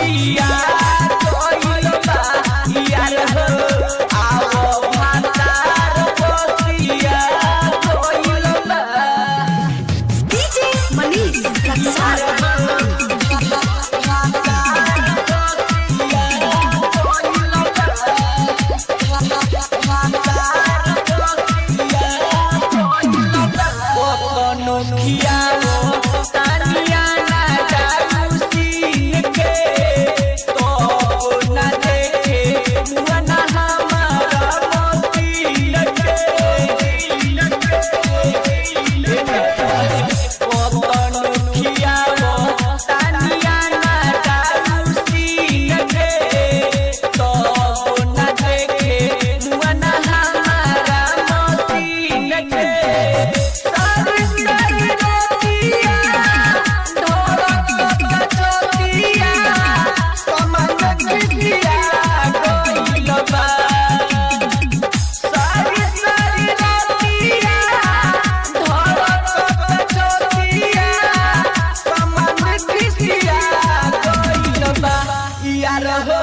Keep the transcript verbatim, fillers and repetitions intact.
कोसिया कोइल बा यार हो आओ भातार कोसिया कोइल बा डीजे मनीष लक्सार किया वो तानिया ना जाऊसी के तो ना देखे मुआ ना हमारा मोती लगे वो तनु किया वो तानिया ना जाऊसी के तो ना देखे मुआ ना हमारा मोती लगे यार हो